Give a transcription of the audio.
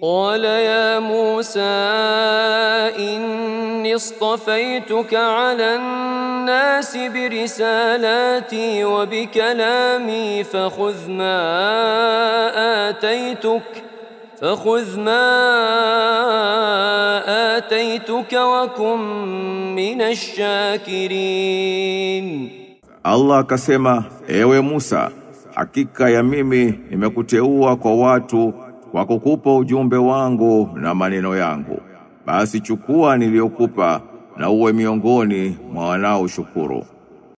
قال يا موسى إني اصطفيتك على الناس برسالاتي وبكلامي فخذ ما آتيتك وكن من الشاكرين. Allah akasema, ewe Musa, hakika ya mimi nimekuteua kwa watu kwa kukupa ujumbe wangu na maneno yangu. Basi chukua niliyokupa na uwe miongoni mwa wanaoshukuru.